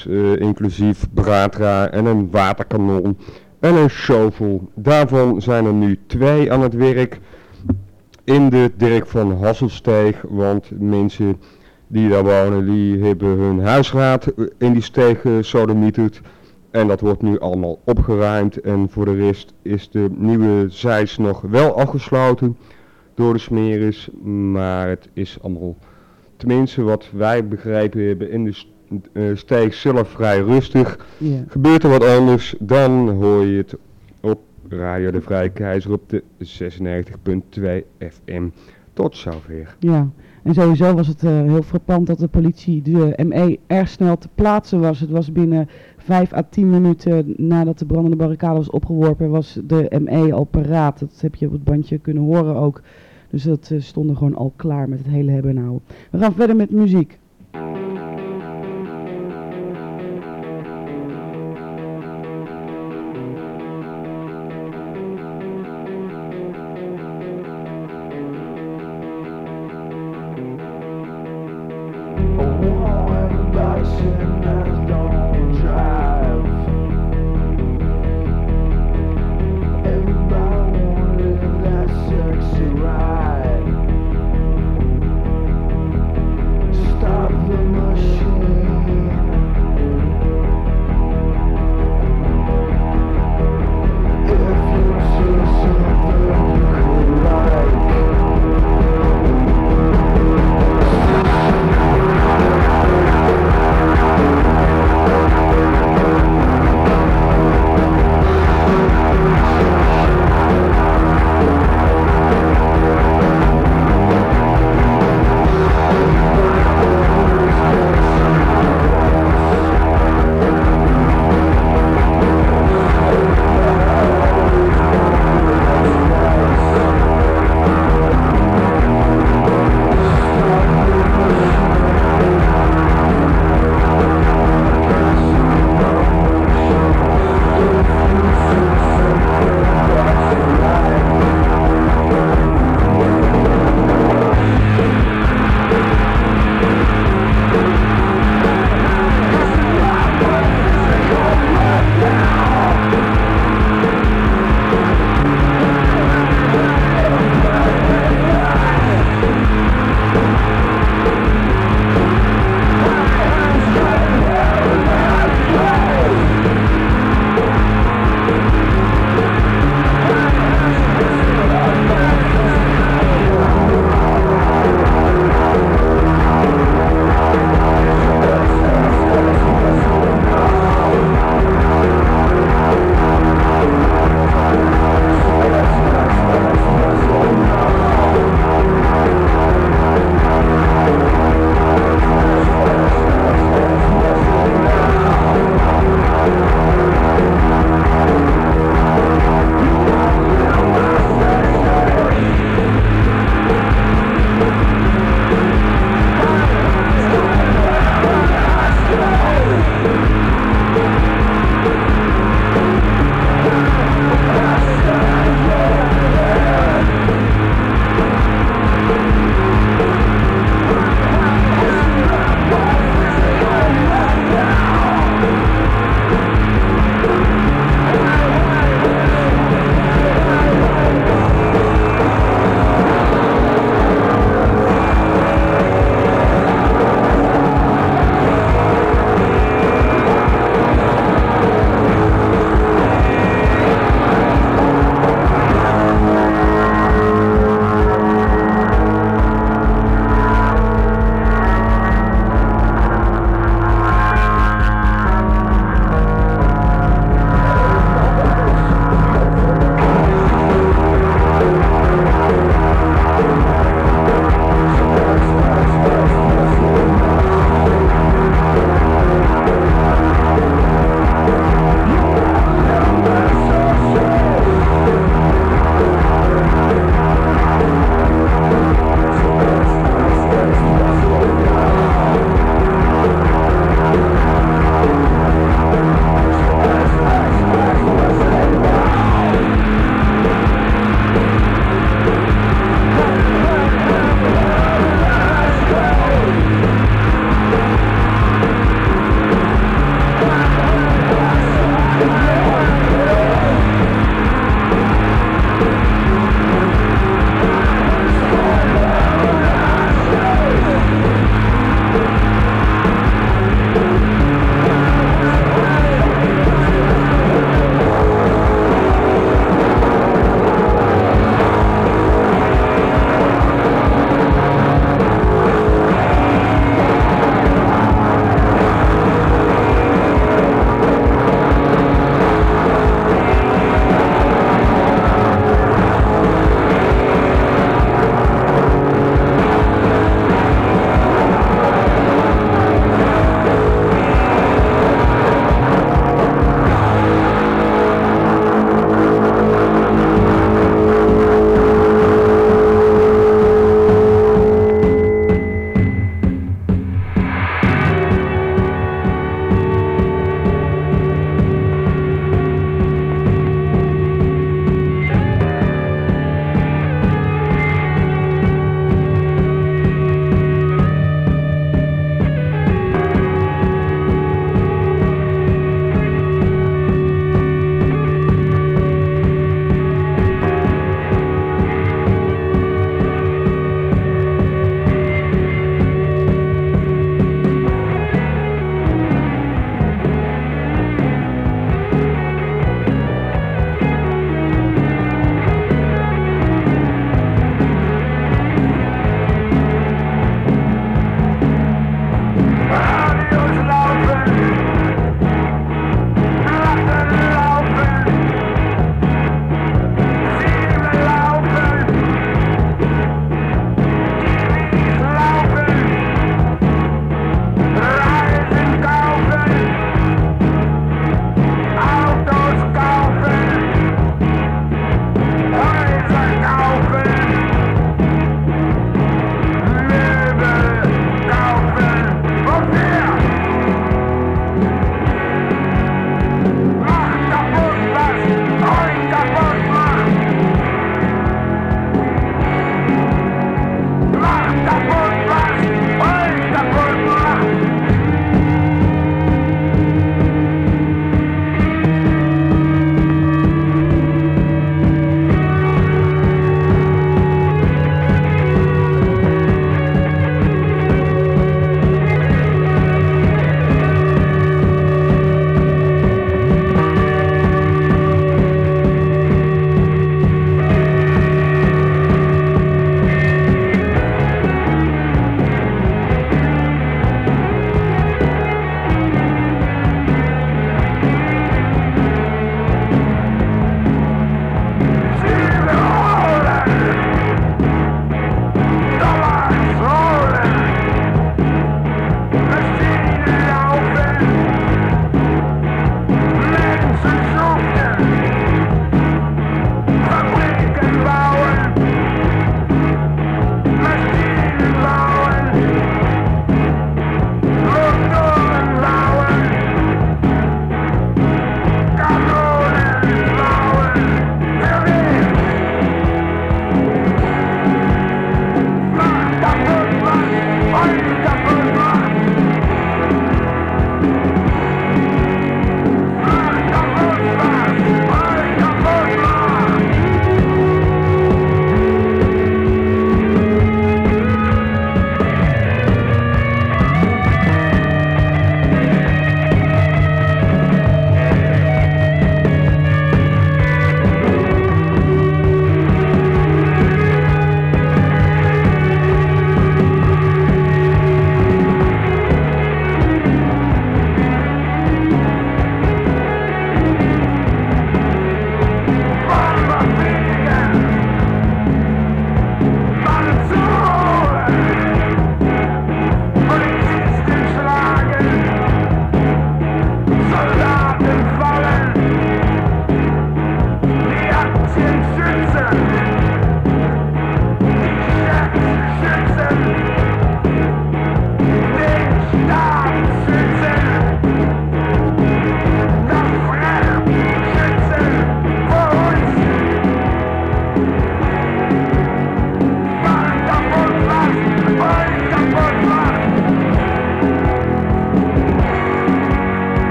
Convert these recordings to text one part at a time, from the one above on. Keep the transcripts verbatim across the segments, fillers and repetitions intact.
dus uh, inclusief braadraar en een waterkanon en een shovel. Daarvan zijn er nu twee aan het werk in de Dirk van Hasselsteeg, want mensen die daar wonen, die hebben hun huisraad in die steeg gesodemieterd. En dat wordt nu allemaal opgeruimd en voor de rest is de nieuwe zeis nog wel afgesloten door de smeris, maar het is allemaal, tenminste wat wij begrepen hebben, in de uh, steeg zelf vrij rustig. Yeah. Gebeurt er wat anders, dan hoor je het op Radio de Vrije Keizer op de zesennegentig komma twee F M. Tot zover. Ja, en sowieso was het uh, heel frappant dat de politie, de M E, erg snel te plaatsen was. Het was binnen vijf à tien minuten nadat de brandende barricade was opgeworpen, was de M E al paraat. Dat heb je op het bandje kunnen horen ook. Dus dat uh, stonden gewoon al klaar met het hele hebben en houden. We gaan verder met muziek. Stop the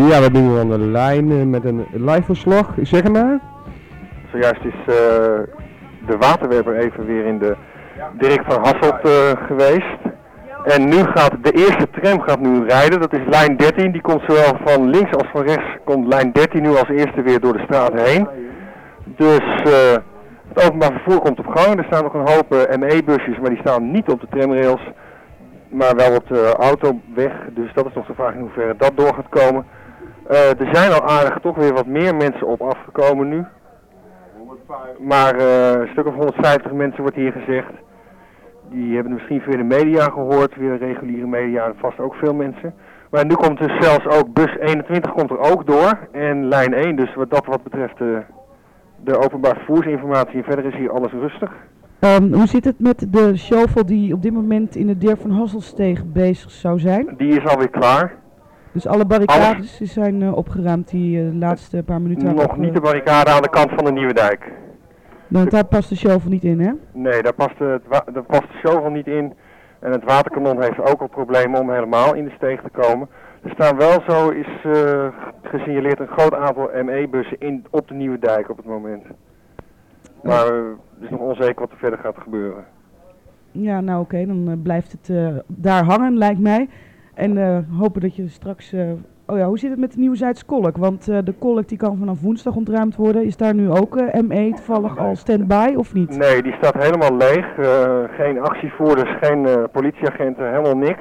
Ja, we hebben nu aan de lijn uh, met een live verslag. Zeg maar. Zojuist is uh, de waterwerper even weer in de Dirk van Hasselt uh, geweest. En nu gaat de eerste tram gaat nu rijden, dat is lijn dertien. Die komt zowel van links als van rechts, komt lijn dertien nu als eerste weer door de straat heen. Dus uh, het openbaar vervoer komt op gang. Er staan nog een hoop uh, M E-busjes, maar die staan niet op de tramrails. Maar wel op de autoweg, dus dat is nog de vraag in hoeverre dat door gaat komen. Uh, er zijn al aardig toch weer wat meer mensen op afgekomen nu. Maar uh, een stuk of honderdvijftig mensen wordt hier gezegd. Die hebben misschien via de media gehoord, via de reguliere media, vast ook veel mensen. Maar nu komt dus zelfs ook bus eenentwintig komt er ook door en lijn één. Dus wat dat wat betreft de, de openbaar vervoersinformatie en verder is hier alles rustig. Um, hoe zit het met de shovel die op dit moment in de Dirk van Hasselsteeg bezig zou zijn? Die is alweer klaar. Dus alle barricades alles zijn uh, opgeruimd die uh, de laatste paar minuten... Nog op, niet uh, de barricade aan de kant van de Nieuwe Dijk. Want daar past de shovel niet in, hè? Nee, daar past, de, daar past de shovel niet in. En het waterkanon heeft ook al problemen om helemaal in de steeg te komen. Er staan wel, zo is uh, gesignaleerd, een groot aantal M E-bussen in, op de Nieuwe Dijk op het moment. Maar uh, het is nog onzeker wat er verder gaat gebeuren. Ja, nou oké, okay, dan uh, blijft het uh, daar hangen, lijkt mij. En uh, hopen dat je straks... Uh, oh ja, hoe zit het met de Nieuwezijds kolk? Want uh, de kolk die kan vanaf woensdag ontruimd worden. Is daar nu ook uh, M E toevallig al stand-by of niet? Nee, die staat helemaal leeg. Uh, geen actievoerders, geen uh, politieagenten, helemaal niks.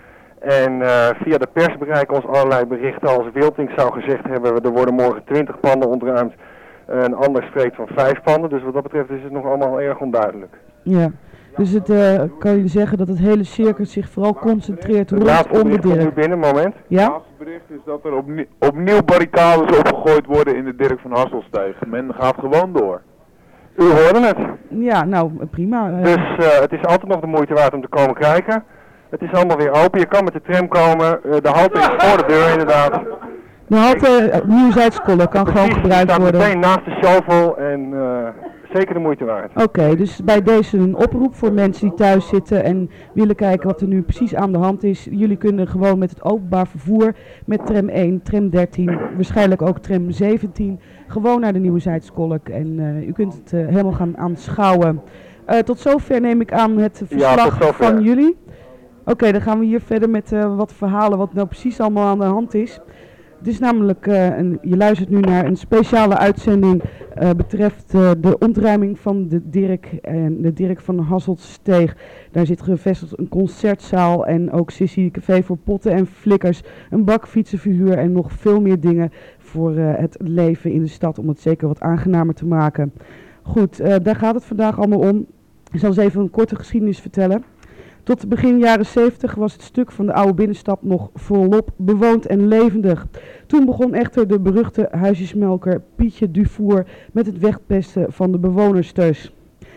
En uh, via de pers bereiken ons allerlei berichten. Als Wilting zou gezegd hebben, er worden morgen twintig panden ontruimd. Uh, een ander spreekt van vijf panden. Dus wat dat betreft is het nog allemaal erg onduidelijk. Ja. Dus het, uh, kan je zeggen dat het hele circus zich vooral concentreert rondom de Dirk? Nu binnen, moment. Ja? Het laatste bericht is dat er opnieuw, opnieuw barricades opgegooid worden in de Dirk van Hasselsteeg. Men gaat gewoon door. U hoorde het. Ja, nou prima. Uh, dus uh, het is altijd nog de moeite waard om te komen kijken. Het is allemaal weer open. Je kan met de tram komen. Uh, de halte is voor de deur inderdaad. De halte uh, Nieuwzijdskollen kan Precies, gewoon gebruikt staat worden. meteen naast de shovel en uh, zeker de moeite waard. Oké, okay, dus bij deze een oproep voor mensen die thuis zitten en willen kijken wat er nu precies aan de hand is. Jullie kunnen gewoon met het openbaar vervoer, met tram één, tram dertien, waarschijnlijk ook tram zeventien, gewoon naar de Nieuwezijdskolk. En uh, u kunt het uh, helemaal gaan aanschouwen. Uh, tot zover neem ik aan het verslag ja, van jullie. Oké, okay, dan gaan we hier verder met uh, wat verhalen wat nou precies allemaal aan de hand is. Het is namelijk, uh, een, je luistert nu naar een speciale uitzending uh, betreft uh, de ontruiming van de Dirk en de Dirk van Hasselsteeg. Daar zit gevestigd een concertzaal en ook Sissy Café voor potten en flikkers, een bakfietsenverhuur en nog veel meer dingen voor uh, het leven in de stad om het zeker wat aangenamer te maken. Goed, uh, daar gaat het vandaag allemaal om. Ik zal eens even een korte geschiedenis vertellen. Tot begin jaren zeventig was het stuk van de oude binnenstad nog volop bewoond en levendig. Toen begon echter de beruchte huisjesmelker Pietje Dufour met het wegpesten van de bewoners thuis.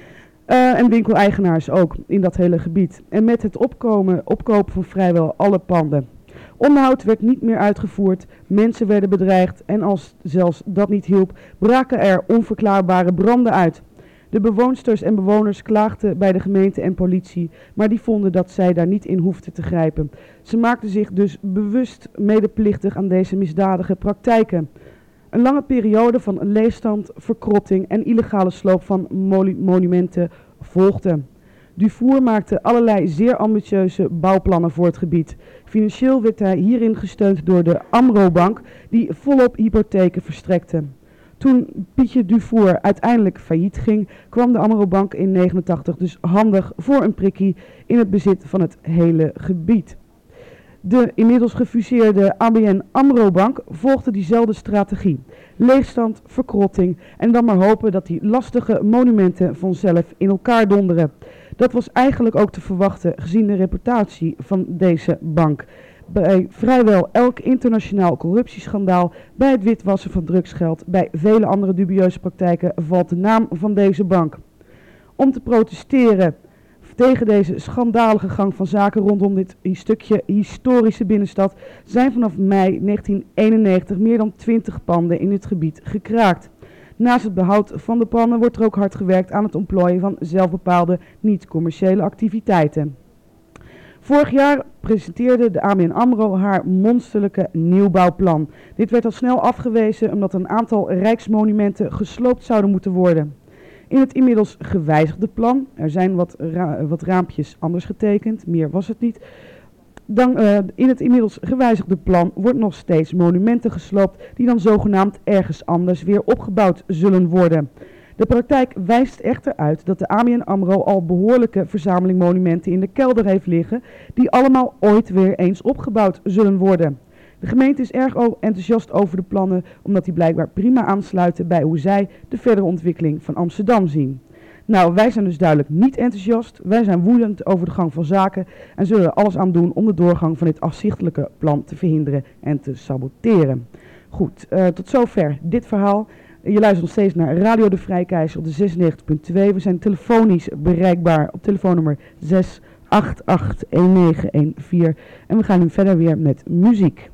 Uh, en winkeleigenaars ook in dat hele gebied. En met het opkomen, opkopen van vrijwel alle panden. Onderhoud werd niet meer uitgevoerd, mensen werden bedreigd en als zelfs dat niet hielp, braken er onverklaarbare branden uit. De bewoonsters en bewoners klaagden bij de gemeente en politie, maar die vonden dat zij daar niet in hoefden te grijpen. Ze maakten zich dus bewust medeplichtig aan deze misdadige praktijken. Een lange periode van leegstand, verkrotting en illegale sloop van monumenten volgde. Dufour maakte allerlei zeer ambitieuze bouwplannen voor het gebied. Financieel werd hij hierin gesteund door de AMRO-bank, die volop hypotheken verstrekte. Toen Pietje Dufour uiteindelijk failliet ging, kwam de AMRO-bank in negentien negenentachtig dus handig voor een prikkie in het bezit van het hele gebied. De inmiddels gefuseerde A B N AMRO-bank volgde diezelfde strategie. Leegstand, verkrotting en dan maar hopen dat die lastige monumenten vanzelf in elkaar donderen. Dat was eigenlijk ook te verwachten gezien de reputatie van deze bank. Bij vrijwel elk internationaal corruptieschandaal, bij het witwassen van drugsgeld, bij vele andere dubieuze praktijken valt de naam van deze bank. Om te protesteren tegen deze schandalige gang van zaken rondom dit stukje historische binnenstad zijn vanaf mei negentien eenennegentig meer dan twintig panden in het gebied gekraakt. Naast het behoud van de panden wordt er ook hard gewerkt aan het ontplooien van zelfbepaalde niet-commerciële activiteiten. Vorig jaar presenteerde de A B N AMRO haar monsterlijke nieuwbouwplan. Dit werd al snel afgewezen omdat een aantal rijksmonumenten gesloopt zouden moeten worden. In het inmiddels gewijzigde plan, er zijn wat, ra- wat raampjes anders getekend, meer was het niet. Dan, uh, in het inmiddels gewijzigde plan wordt nog steeds monumenten gesloopt die dan zogenaamd ergens anders weer opgebouwd zullen worden. De praktijk wijst echter uit dat de A B N AMRO al behoorlijke verzameling monumenten in de kelder heeft liggen die allemaal ooit weer eens opgebouwd zullen worden. De gemeente is erg enthousiast over de plannen omdat die blijkbaar prima aansluiten bij hoe zij de verdere ontwikkeling van Amsterdam zien. Nou, wij zijn dus duidelijk niet enthousiast. Wij zijn woedend over de gang van zaken en zullen er alles aan doen om de doorgang van dit afzichtelijke plan te verhinderen en te saboteren. Goed, uh, tot zover dit verhaal. Je luistert nog steeds naar Radio de Vrijkeizer op de zesennegentig punt twee. We zijn telefonisch bereikbaar op telefoonnummer zes acht acht een negen een vier. En we gaan nu verder weer met muziek.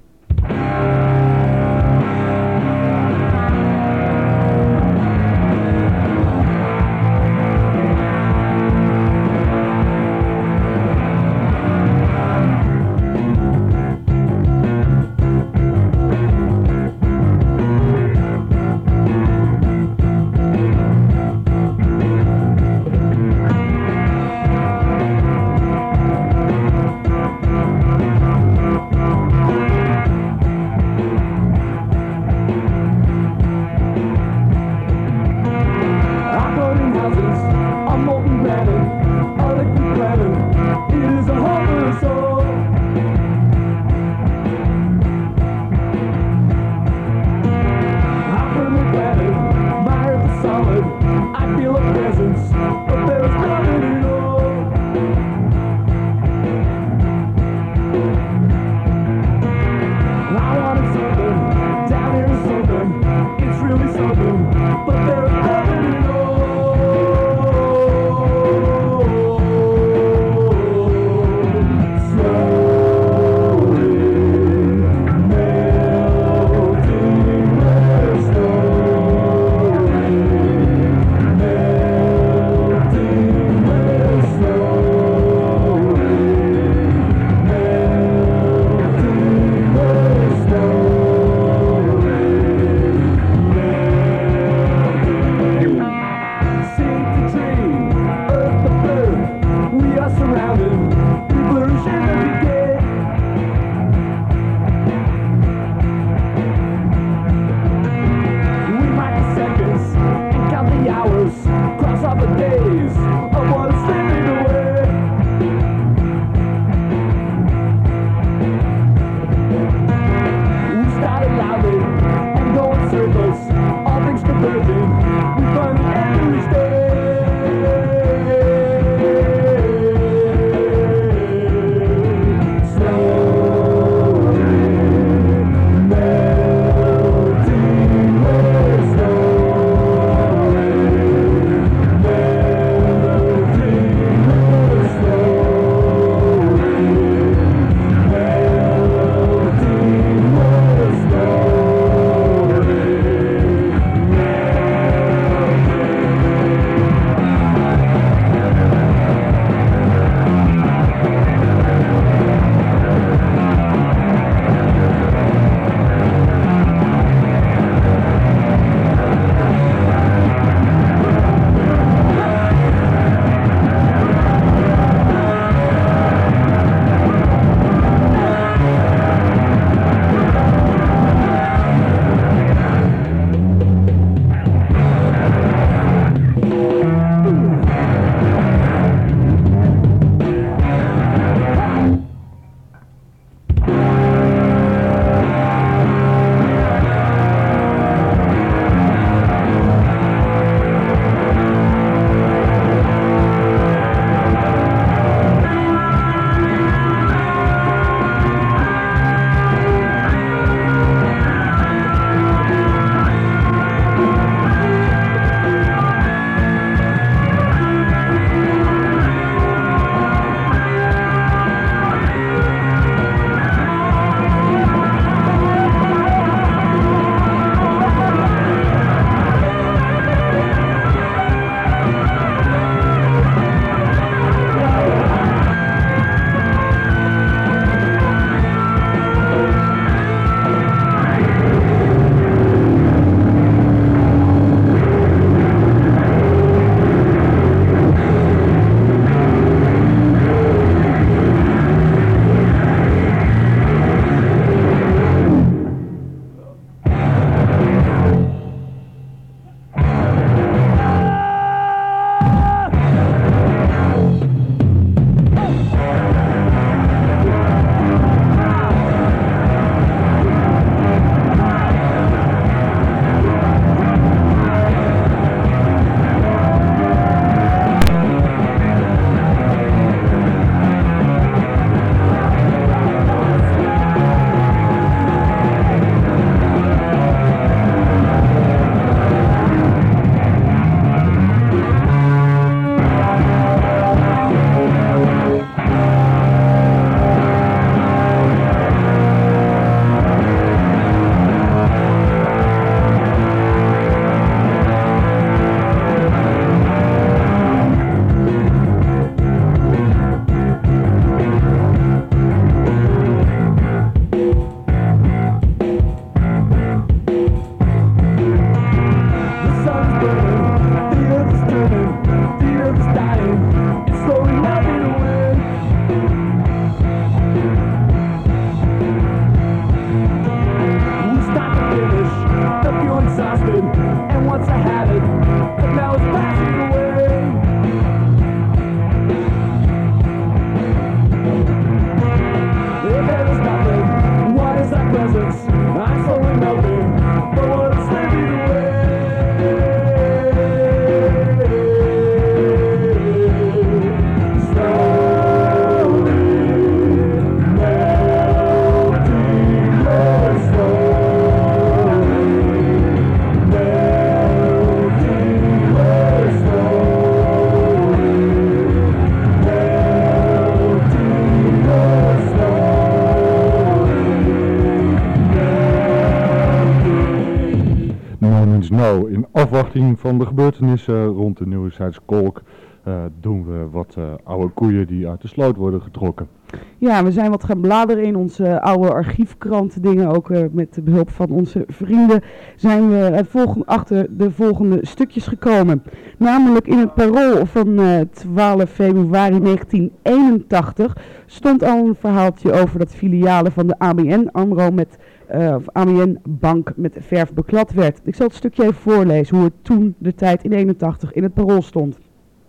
afwachting van de gebeurtenissen rond de Nieuwezijds Kolk uh, doen we wat uh, oude koeien die uit de sloot worden getrokken. Ja, we zijn wat gaan bladeren in onze oude archiefkrant dingen, ook uh, met de behulp van onze vrienden, zijn we uh, volgende, achter de volgende stukjes gekomen. Namelijk in het Parool van uh, twaalf februari negentien eenentachtig stond al een verhaaltje over dat filialen van de A B N AMRO met uh, of A B N Bank met verf beklad werd. Ik zal het stukje even voorlezen hoe het toen de tijd in eenentachtig in het Parool stond.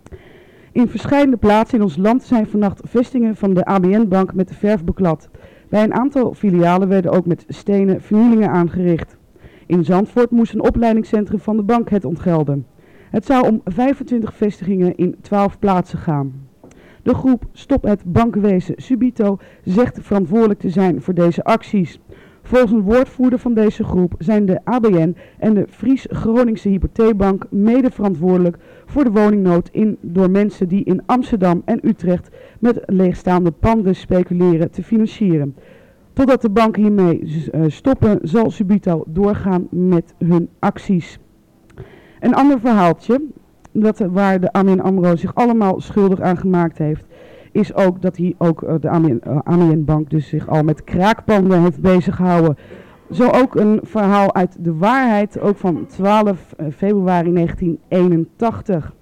In verschillende plaatsen in ons land zijn vannacht vestingen van de A B N-bank met de verf beklad. Bij een aantal filialen werden ook met stenen vernielingen aangericht. In Zandvoort moest een opleidingscentrum van de bank het ontgelden. Het zou om vijfentwintig vestigingen in twaalf plaatsen gaan. De groep Stop het Bankwezen Subito zegt verantwoordelijk te zijn voor deze acties. Volgens een woordvoerder van deze groep zijn de A B N en de Fries-Groningse Hypotheekbank mede verantwoordelijk voor de woningnood in door mensen die in Amsterdam en Utrecht met leegstaande panden speculeren te financieren. Totdat de banken hiermee uh, stoppen, zal Subito doorgaan met hun acties. Een ander verhaaltje, dat, waar de A B N AMRO zich allemaal schuldig aan gemaakt heeft, is ook dat hij ook uh, de A B N-bank dus zich al met kraakpanden heeft bezig gehouden. Zo ook een verhaal uit de waarheid, ook van twaalf februari negentien eenentachtig.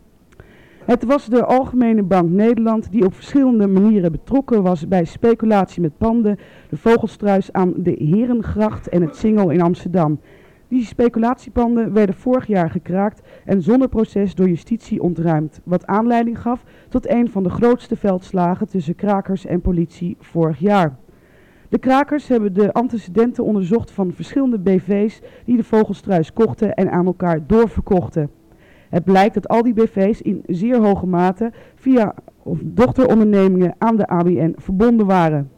Het was de Algemene Bank Nederland die op verschillende manieren betrokken was bij speculatie met panden, de Vogelstruis aan de Herengracht en het Singel in Amsterdam. Die speculatiepanden werden vorig jaar gekraakt en zonder proces door justitie ontruimd, wat aanleiding gaf tot een van de grootste veldslagen tussen krakers en politie vorig jaar. De krakers hebben de antecedenten onderzocht van verschillende B V's die de Vogelstruis kochten en aan elkaar doorverkochten. Het blijkt dat al die B V's in zeer hoge mate via of dochterondernemingen aan de A B N verbonden waren.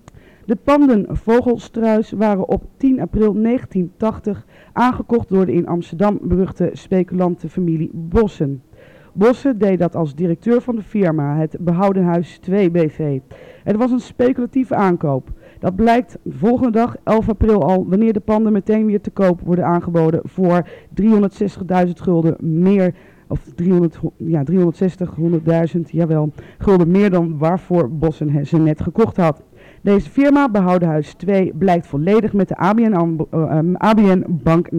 De panden Vogelstruis waren op tien april negentien tachtig aangekocht door de in Amsterdam beruchte speculantenfamilie Bossen. Bossen deed dat als directeur van de firma, het Behoudenhuis twee B V. Het was een speculatieve aankoop. Dat blijkt de volgende dag, elf april al, wanneer de panden meteen weer te koop worden aangeboden voor driehonderdzestigduizend gulden meer, of driehonderd, ja, driehonderdzestig, honderdduizend, jawel, gulden meer dan waarvoor Bossen ze net gekocht had. Deze firma, Behoudenhuis twee, blijkt volledig met de A B N, uh, A B N-bank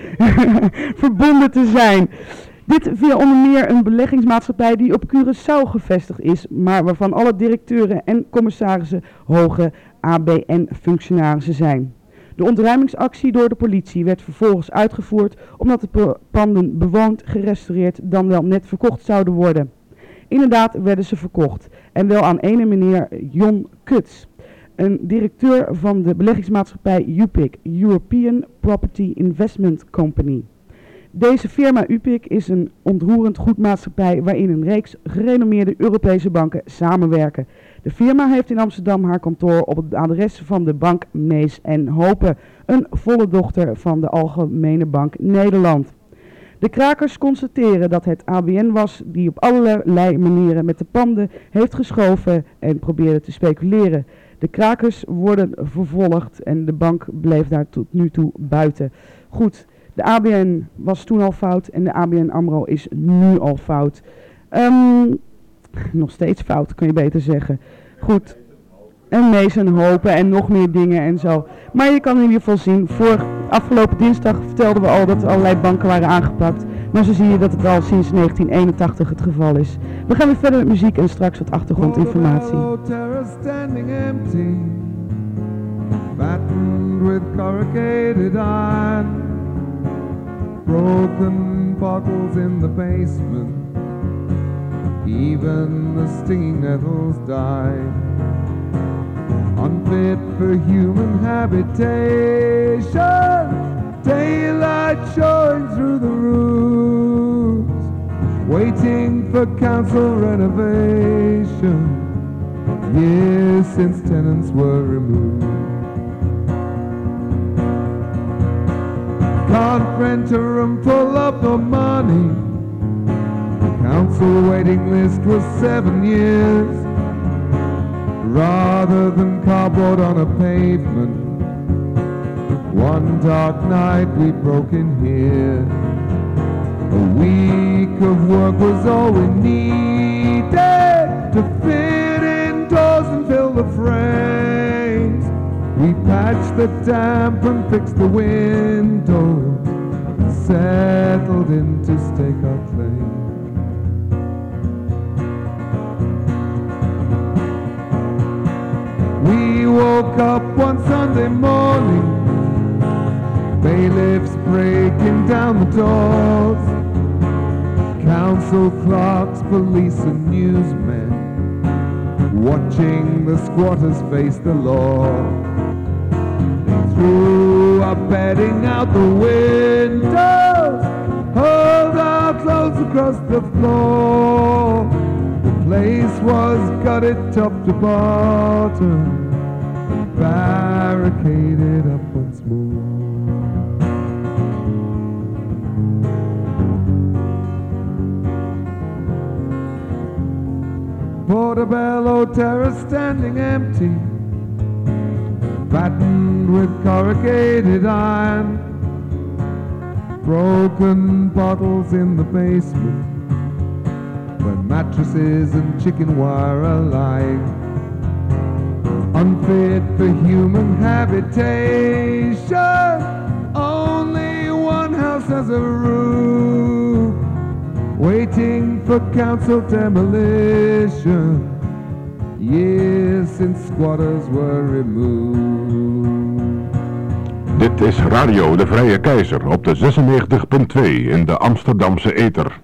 verbonden te zijn. Dit via onder meer een beleggingsmaatschappij die op Curaçao gevestigd is, maar waarvan alle directeuren en commissarissen hoge A B N-functionarissen zijn. De ontruimingsactie door de politie werd vervolgens uitgevoerd omdat de panden bewoond, gerestaureerd, dan wel net verkocht zouden worden. Inderdaad werden ze verkocht en wel aan ene meneer Jon Kuts, een directeur van de beleggingsmaatschappij U P I C, European Property Investment Company. Deze firma U P I C is een ontroerend goedmaatschappij waarin een reeks gerenommeerde Europese banken samenwerken. De firma heeft in Amsterdam haar kantoor op het adres van de bank Mees en Hopen, een volle dochter van de Algemene Bank Nederland. De krakers constateren dat het A B N was die op allerlei manieren met de panden heeft geschoven en probeerde te speculeren. De krakers worden vervolgd en de bank bleef daar tot nu toe buiten. Goed, de A B N was toen al fout en de A B N AMRO is nu al fout. Um, nog steeds fout, kun je beter zeggen. Goed. En Mees en Hopen en nog meer dingen en zo. Maar je kan in ieder geval zien, voor afgelopen dinsdag vertelden we al dat er allerlei banken waren aangepakt. Maar zo zie je dat het al sinds negentien eenentachtig het geval is. We gaan weer verder met muziek en straks wat achtergrondinformatie. Broken bottles in the basement. Even the stinging nettles died. Unfit for human habitation. Daylight showing through the roofs. Waiting for council renovation. Years since tenants were removed. Can't rent a room full of no money. The council waiting list was seven years. Rather than cardboard on a pavement, one dark night we broke in here. A week of work was all we needed to fit indoors and fill the frames. We patched the damp and fixed the windows and settled in to stake our claim. We woke up one Sunday morning, bailiffs breaking down the doors, council clerks, police and newsmen watching the squatters face the law. They threw our bedding out the windows, hurled our clothes across the floor. The place was gutted top to bottom, barricaded up once more. Portobello Terrace standing empty, battened with corrugated iron, broken bottles in the basement where mattresses and chicken wire are lying, unfit for human habitation. Only one house has a roof, waiting for council demolition, years since squatters were removed. Dit is Radio de Vrije Keizer op de zesennegentig punt twee in de Amsterdamse ether.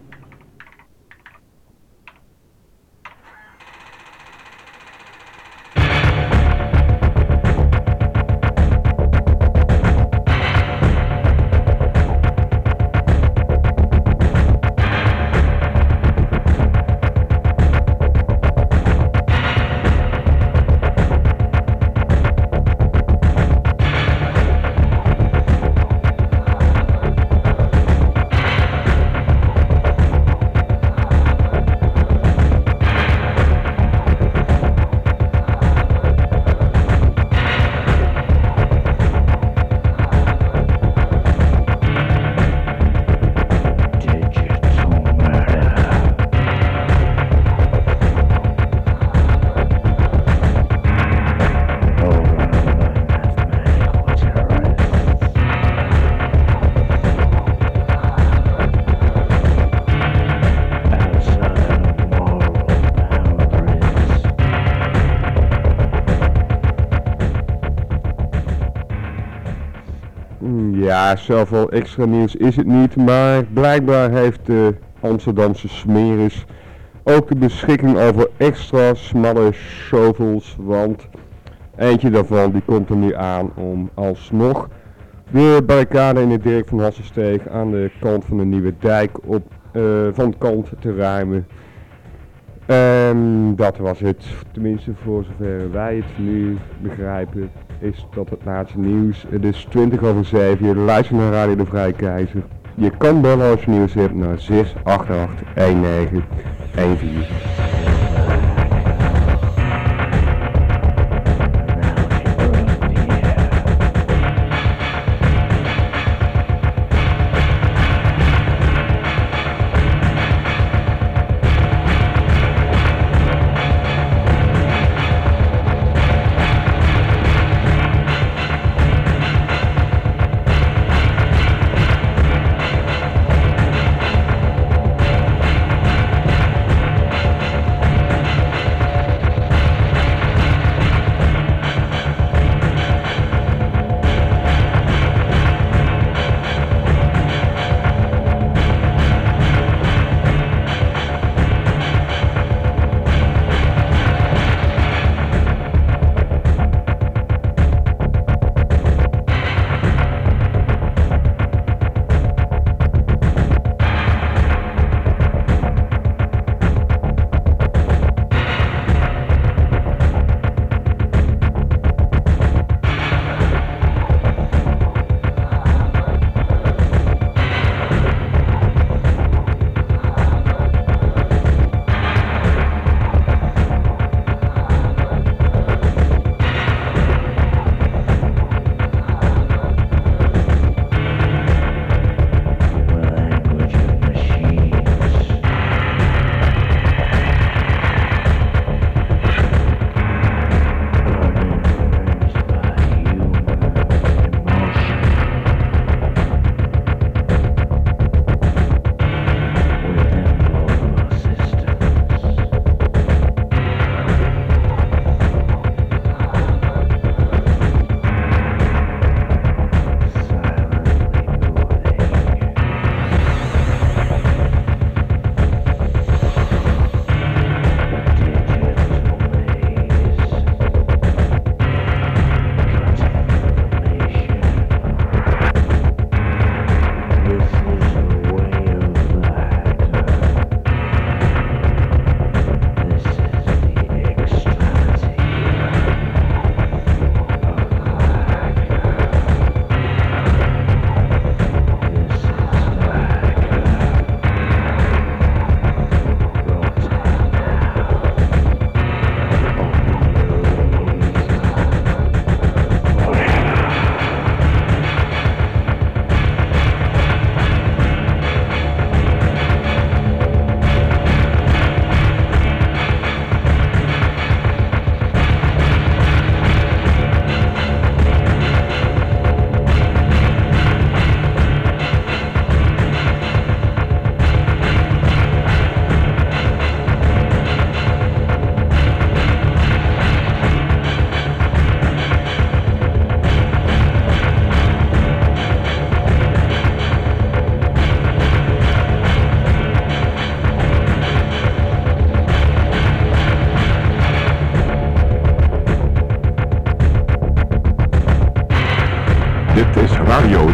Ja, zoveel extra nieuws is het niet, maar blijkbaar heeft de Amsterdamse smeris ook de beschikking over extra smalle shovels, want eentje daarvan die komt er nu aan om alsnog de barricade in de Dirk van Hasselsteeg aan de kant van de Nieuwe Dijk op, uh, van de kant te ruimen. En dat was het, tenminste voor zover wij het nu begrijpen, is dat het laatste nieuws. Het is twintig over zeven, je luistert naar Radio de Vrije Keizer. Je kan bellen als je nieuws hebt naar zes acht acht een negen een vier.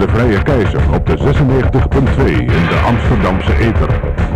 De Vrije Keizer op de zesennegentig punt twee in de Amsterdamse ether.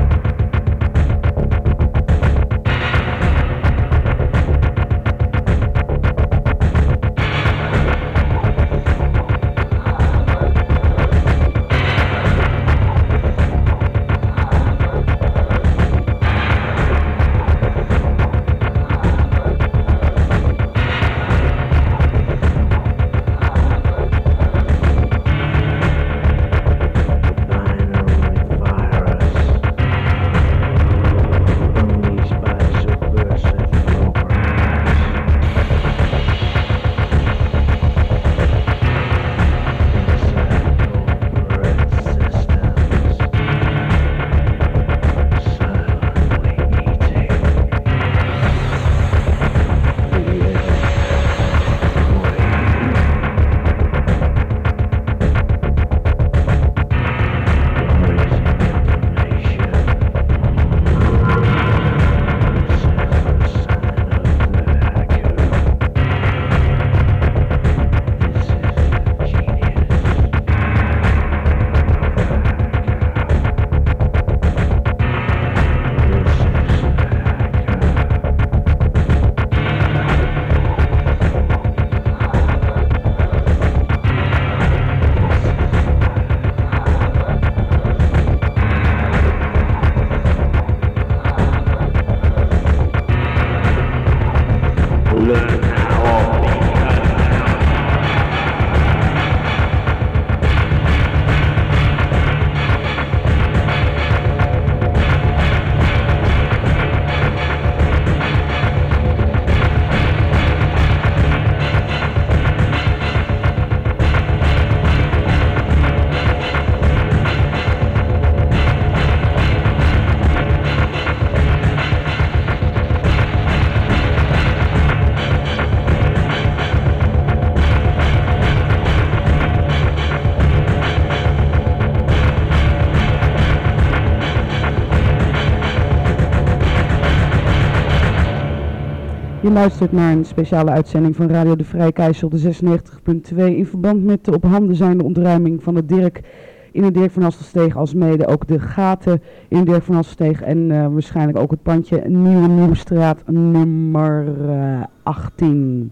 Je luistert naar een speciale uitzending van Radio De Vrije Keizer op de zesennegentig punt twee in verband met de op handen zijnde ontruiming van de Dirk in de Dirk van Hasselsteeg, alsmede ook de gaten in de Dirk van Hasselsteeg en uh, waarschijnlijk ook het pandje Nieuwe Nieuwstraat nummer uh, achttien.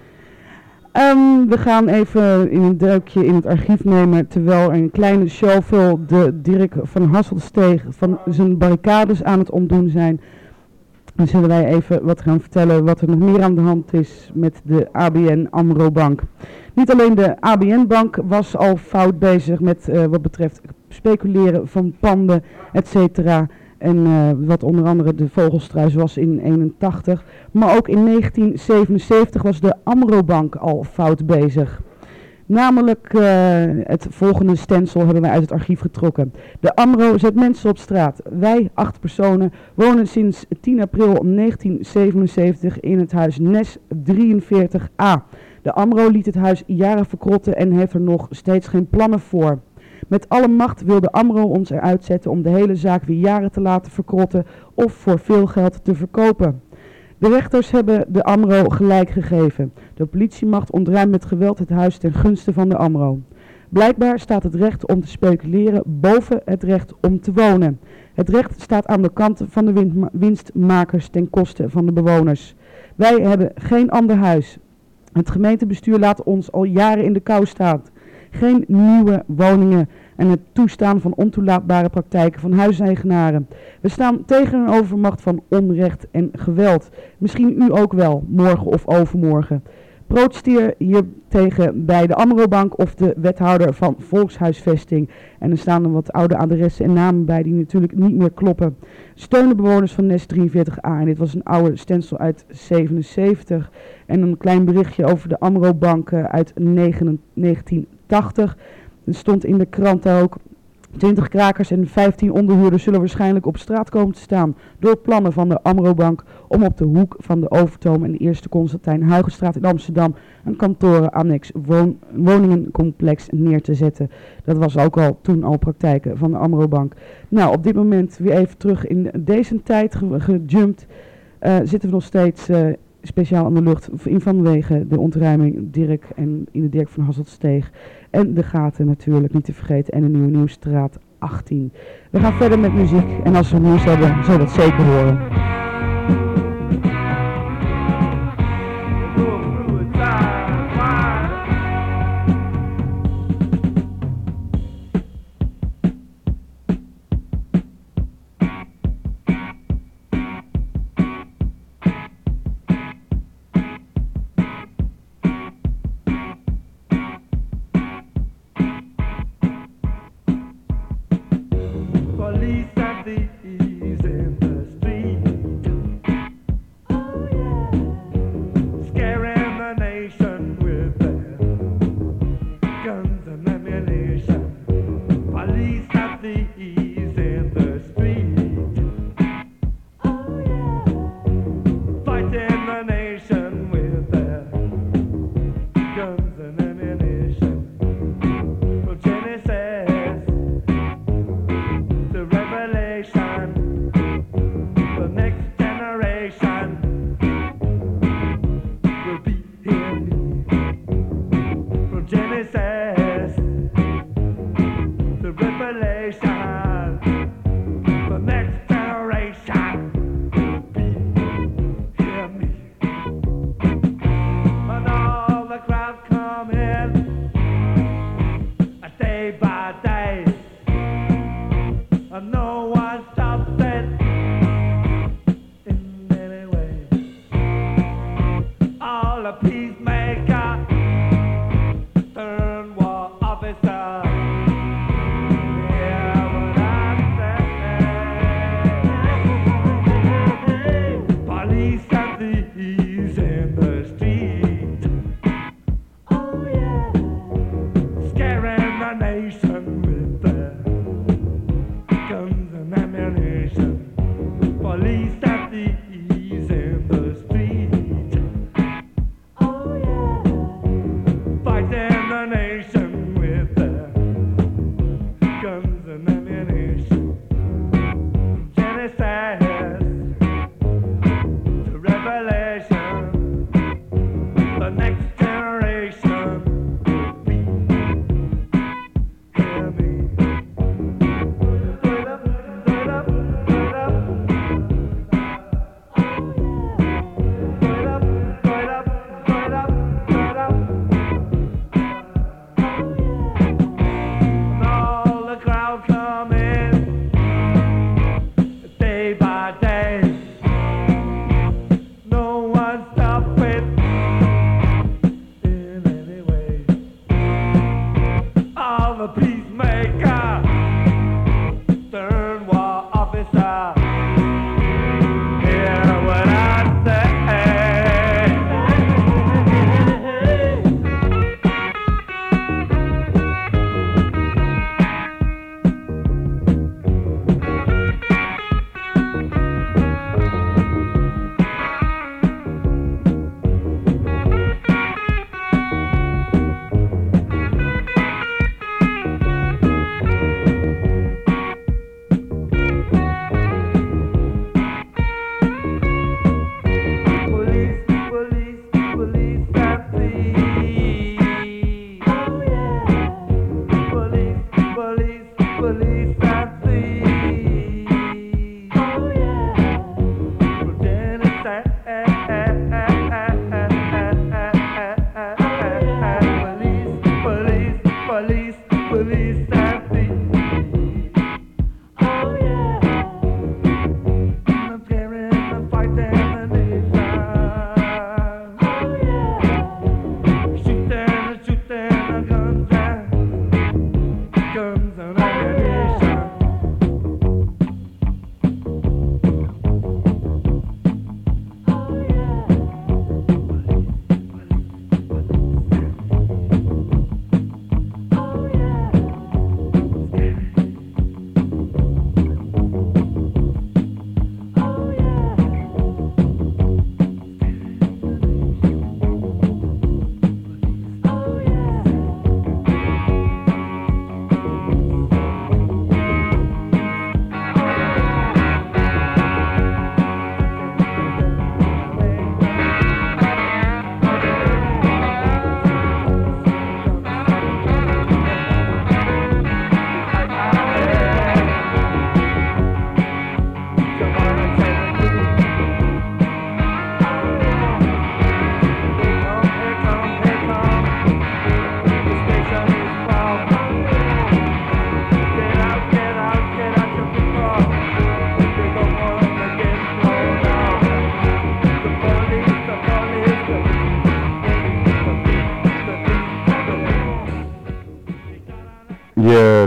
Um, we gaan even in een duikje in het archief nemen, terwijl er een kleine shovel de Dirk van Hasselsteeg van zijn barricades aan het ontdoen zijn. Dan zullen wij even wat gaan vertellen wat er nog meer aan de hand is met de A B N AMRO Bank. Niet alleen de A B N Bank was al fout bezig met uh, wat betreft speculeren van panden, et cetera. En uh, wat onder andere de Vogelstruis was in eenentachtig. Maar ook in negentien zevenenzeventig was de AMRO Bank al fout bezig. Namelijk uh, het volgende stencil hebben wij uit het archief getrokken. De AMRO zet mensen op straat. Wij, acht personen, wonen sinds tien april negentien zevenenzeventig in het huis Nes drieënveertig A. De AMRO liet het huis jaren verkrotten en heeft er nog steeds geen plannen voor. Met alle macht wil de AMRO ons eruit zetten om de hele zaak weer jaren te laten verkrotten of voor veel geld te verkopen. De rechters hebben de AMRO gelijk gegeven. De politiemacht ontruimt met geweld het huis ten gunste van de AMRO. Blijkbaar staat het recht om te speculeren boven het recht om te wonen. Het recht staat aan de kant van de winstmakers ten koste van de bewoners. Wij hebben geen ander huis. Het gemeentebestuur laat ons al jaren in de kou staan. Geen nieuwe woningen en het toestaan van ontoelaatbare praktijken van huiseigenaren. We staan tegen een overmacht van onrecht en geweld. Misschien u ook wel, morgen of overmorgen. Protesteer hier tegen bij de AMRO Bank of de wethouder van Volkshuisvesting. En er staan er wat oude adressen en namen bij die natuurlijk niet meer kloppen. Steun de bewoners van Nes drieënveertig A. En dit was een oude stencil uit zevenenzeventig. En een klein berichtje over de AMRO Bank uh, uit negentien tachtig. Er stond in de krant ook: twintig krakers en vijftien onderhuurders zullen waarschijnlijk op straat komen te staan door plannen van de AMRO Bank om op de hoek van de Overtoom en de Eerste Constantijn Huygenstraat in Amsterdam een kantoren-annex woon- woningencomplex neer te zetten. Dat was ook al toen al praktijken van de AMRO Bank. Nou, op dit moment weer even terug in deze tijd ge- gejumpt. Uh, zitten we nog steeds uh, speciaal aan de lucht in vanwege de ontruiming Dirk en in de Dirk van Hasseltsteeg. En de gaten natuurlijk, niet te vergeten. En de Nieuwe Nieuwstraat achttien. We gaan verder met muziek. En als we nieuws hebben, zullen we dat zeker horen. Police and thieves in the street.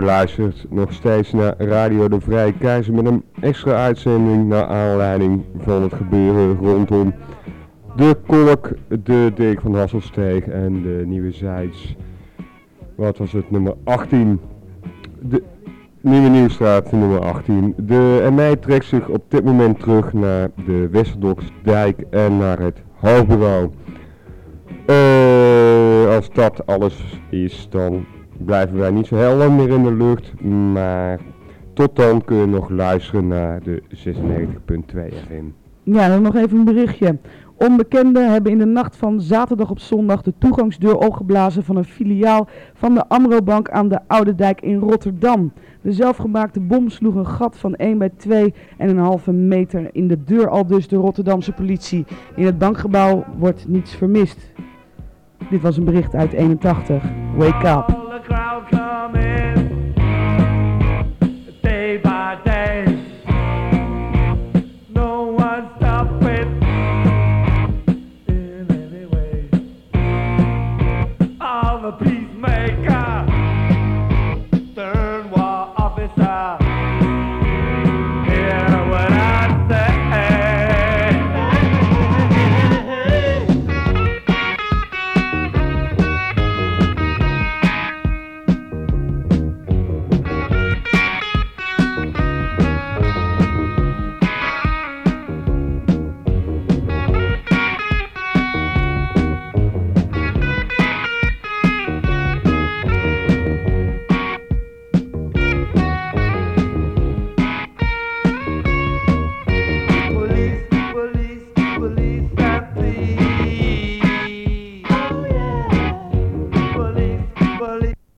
luistert nog steeds naar Radio de Vrije Keizer met een extra uitzending naar aanleiding van het gebeuren rondom de Kolk, de Dirk van Hasselsteeg en de Nieuwe Zijds. Wat was het, nummer achttien? De Nieuwe Nieuwstraat, nummer achttien. De M E trekt zich op dit moment terug naar de Westerdoksdijk en naar het hoofdbureau. Uh, als dat alles is, dan blijven wij niet zo heel lang meer in de lucht, maar tot dan kun je nog luisteren naar de zesennegentig punt twee F M. Ja, dan nog even een berichtje. Onbekenden hebben in de nacht van zaterdag op zondag de toegangsdeur opgeblazen van een filiaal van de Amrobank aan de Oude Dijk in Rotterdam. De zelfgemaakte bom sloeg een gat van één bij twee en een halve meter in de deur, aldus de Rotterdamse politie. In het bankgebouw wordt niets vermist. Dit was een bericht uit eenentachtig. Wake up.